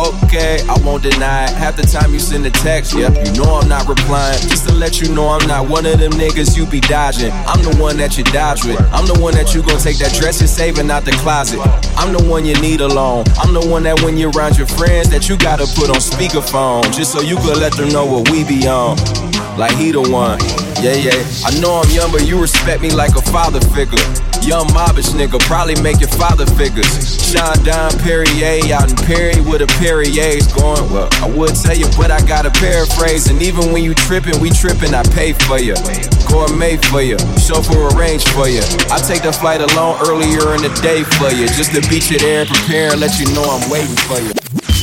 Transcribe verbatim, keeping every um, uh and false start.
Okay, I won't deny it. Half the time you send a text, yep, you know I'm not replying. Just to let you know I'm not one of them niggas you be dodging. I'm the one that you dodge with. I'm the one that you gon' take that dress you're saving out the closet. I'm the one you need alone. I'm the one that when you're around your friends that you gotta put on speakerphone, just so you could let them know what we be on. Like he the one. Yeah, yeah. I know I'm young, but you respect me like a father figure. Young mobbish nigga, probably make your father figures. Sean Don Perrier out in Perry with a Perrier's going. Well, I would tell you, but I gotta paraphrase. And even when you trippin', we trippin', I pay for you. Gourmet for you, chauffeur arrange for you. I take the flight alone earlier in the day for you, just to beat you there and prepare and let you know I'm waiting for you.